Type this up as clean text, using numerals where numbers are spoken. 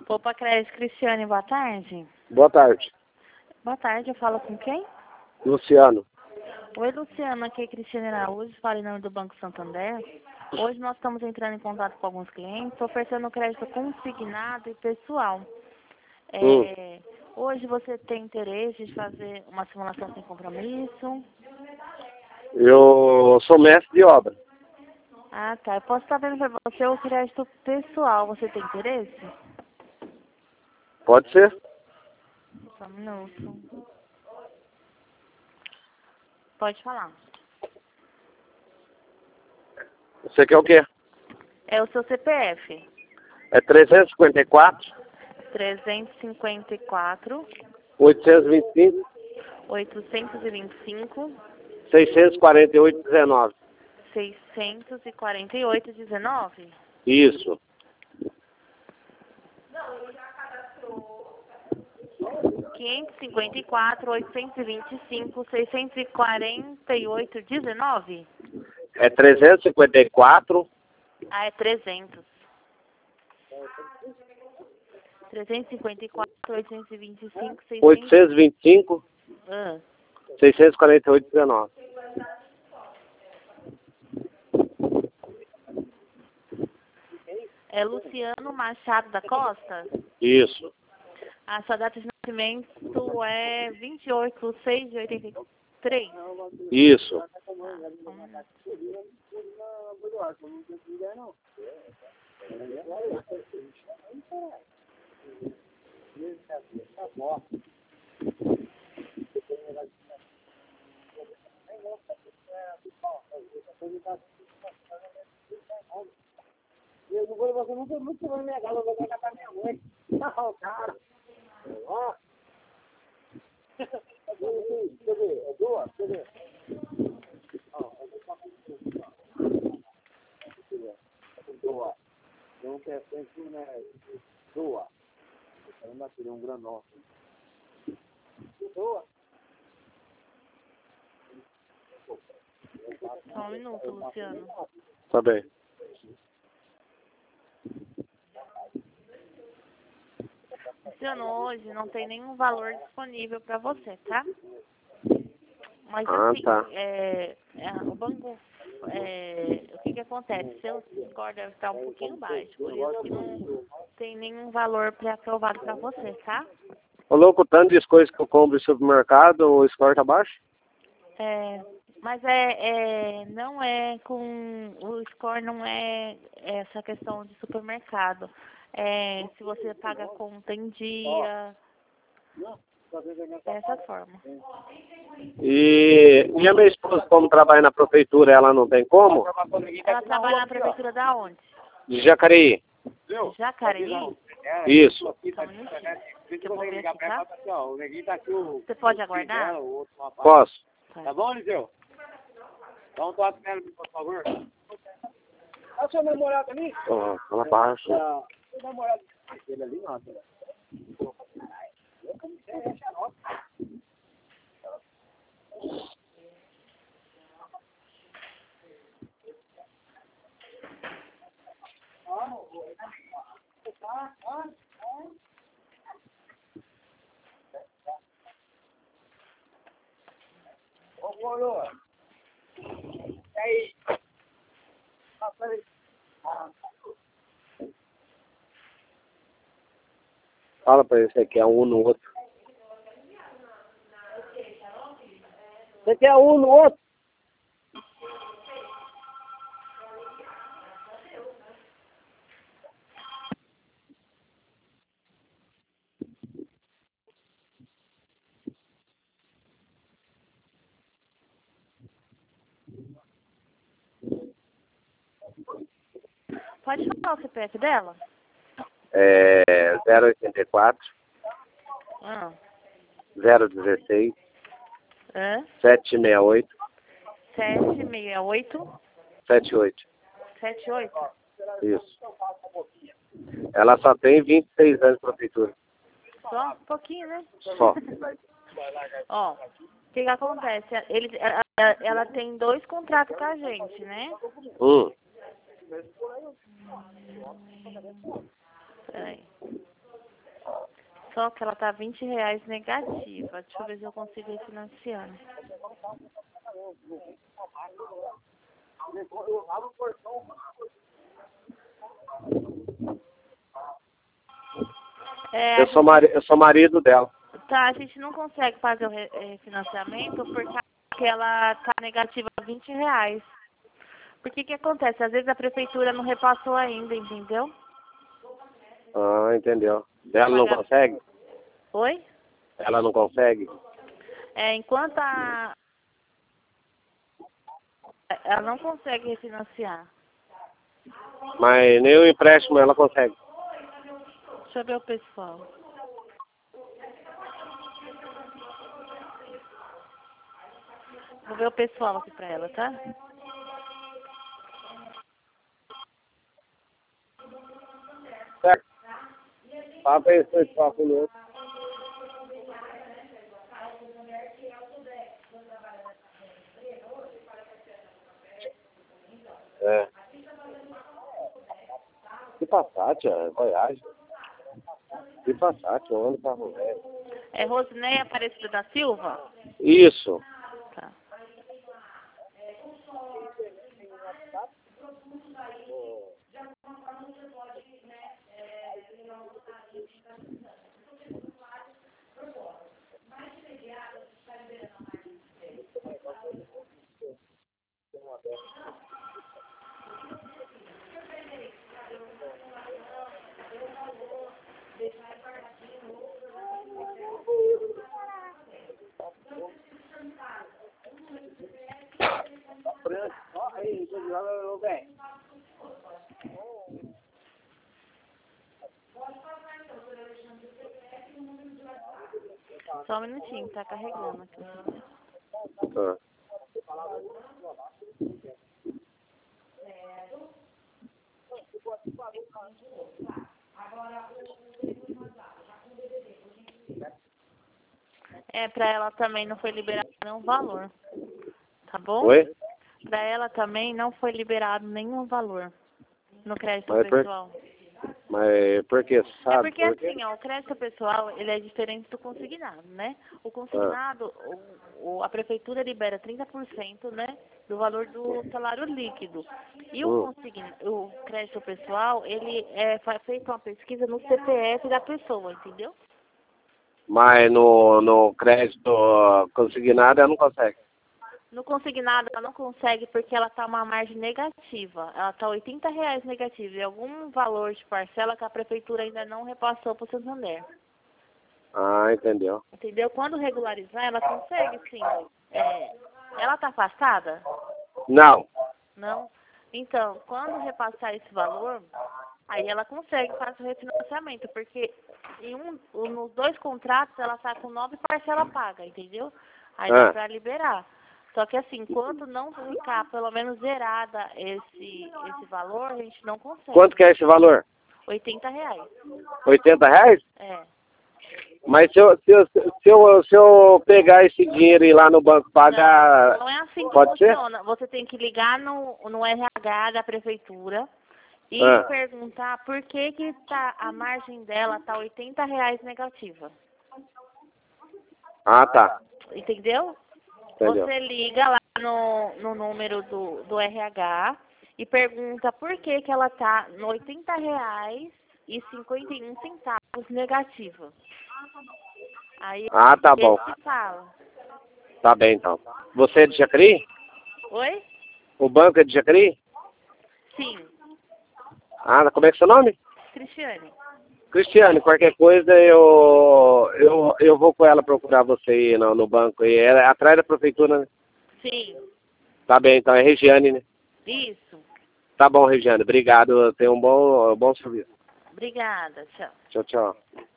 Poupa Crédito, Cristiane, boa tarde. Boa tarde. Boa tarde, eu falo com quem? Luciano. Oi, Luciano, aqui é Cristiane Araújo, falo em nome do Banco Santander. Hoje nós estamos entrando em contato com alguns clientes, oferecendo crédito consignado e pessoal. Hoje você tem interesse de fazer uma simulação sem compromisso? Eu sou mestre de obra. Ah, tá. Eu posso estar vendo para você o crédito pessoal. Você tem interesse? Pode ser? Só um minuto. Pode falar. Você quer o quê? É o seu CPF. É 354, 354, 825, 825, 648, 19. 648, 19? Isso. R$554, 825, 648, 19? É 354, Ah, é 300. 354, 825, 600... 825, 648, 19. É Luciano Machado da Costa? Isso. A sua data de nascimento é 28/6/83? Isso. Eu não vou, você nunca vai me negar, eu vou pegar pra minha mãe. Não, cara. Ó. Deixa eu ver, é duas? Deixa eu ver. Ó, doa. Não quer sempre, né? Doa. Eu não tirei um granó. Doa. Só um minuto, Luciano. Tá bem. Luciano, hoje não tem nenhum valor disponível para você, tá? Mas Ah, assim, tá. o banco, o que acontece? Seu score deve estar um pouquinho baixo, por isso que não tem nenhum valor pré-aprovado para você, tá? Ô, louco, tanto de coisas que eu compro no supermercado, o score tá baixo? Mas não é com, o score não é essa questão de supermercado. Se você paga a conta em dia, dessa forma. E a minha esposa, como trabalha na prefeitura, ela não tem como? Ela trabalha na prefeitura da onde? De Jacareí. Jacareí? Isso. Só um minutinho, que eu vou ver aqui, tá? Você pode aguardar? Posso? Tá bom, Liseu? Dá um toque nela, por favor. A sua namorada ali? Ó, fala baixo. Sua namorada ele ali, não, ô, coroa. E aí? Fala pra ele, você quer um no outro. Você quer um no outro? Pode falar o CPF dela? É 084, Ah. 016, 768, 768 78. 78? Isso. Ela só tem 26 anos de prefeitura. Só um pouquinho, né? Só. Ó, o que acontece? Ela tem 2 contratos com a gente, né? Peraí. Só que ela tá R$ 20 negativa. Deixa eu ver se eu consigo refinanciar. Eu sou marido dela. Tá, a gente não consegue fazer o refinanciamento porque ela tá negativa R$ 20. Por que acontece? Às vezes a prefeitura não repassou ainda, entendeu? Ah, entendeu. Ela não consegue? Oi? Ela não consegue? Enquanto ela não consegue refinanciar. Mas nem o empréstimo ela consegue. Deixa eu ver o pessoal. Vou ver o pessoal aqui pra ela, tá? Certo. Papo esse pessoal conosco. É. Que Passat, Voyage. Que Passat, eu ando carro velho. É Rosineia Aparecida da Silva? Isso. Tá. Só um minutinho, tá carregando aqui. Ah. Pra ela também não foi liberado nenhum valor. Tá bom? Oi? Pra ela também não foi liberado nenhum valor no crédito Mas pessoal. Mas por que, sabe? Porque assim, ó, o crédito pessoal, ele é diferente do consignado, né? O consignado, a prefeitura libera 30%, né, do valor do salário líquido. E o crédito pessoal, ele é feito uma pesquisa no CPF da pessoa, entendeu? Mas no crédito consignado ela não consegue. No consignado, ela não consegue porque ela está uma margem negativa. Ela está R$ 80 negativa e algum valor de parcela que a prefeitura ainda não repassou para o Santander. Ah, entendeu. Entendeu? Quando regularizar, ela consegue, sim. Ela está afastada? Não. Não? Então, quando repassar esse valor, aí ela consegue fazer o refinanciamento, porque nos 2 contratos ela está com 9 parcelas pagas, entendeu? Aí dá para liberar. Só que assim, enquanto não ficar pelo menos zerada esse valor, a gente não consegue. Quanto que é esse valor? R$ 80. R$ 80? É. Mas se eu pegar esse dinheiro e ir lá no banco pagar... Não é assim que pode funciona. ser? Você tem que ligar no RH da prefeitura e perguntar por que a margem dela tá R$ 80 negativa. Ah, tá. Entendeu? Entendeu. Você liga lá no número do RH e pergunta por que ela tá no R$ 80,51 negativa. Aí tá bom. ele fala. Tá bem, então. Você é de Jacareí? Oi? O banco é de Jacareí? Sim. Ah, como é que é seu nome? Cristiane. Cristiane, qualquer coisa eu vou com ela procurar você aí no banco. E é atrás da prefeitura, né? Sim. Tá bem, então é Regiane, né? Isso. Tá bom, Regiane. Obrigado. Tenha um bom serviço. Obrigada. Tchau. Tchau, tchau.